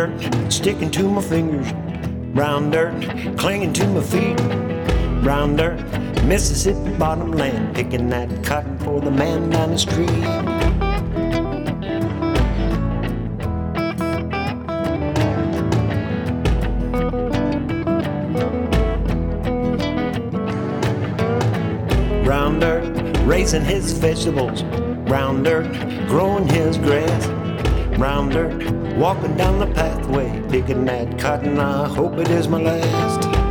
dirt sticking to my fingers, brown dirt clinging to my feet, brown dirt, Mississippi bottom land, picking that cotton for the man down the street. Brown dirt, raising his vegetables, brown dirt, growing his grass, brown dirt, walking down the pathway, picking that cotton, I hope it is my last.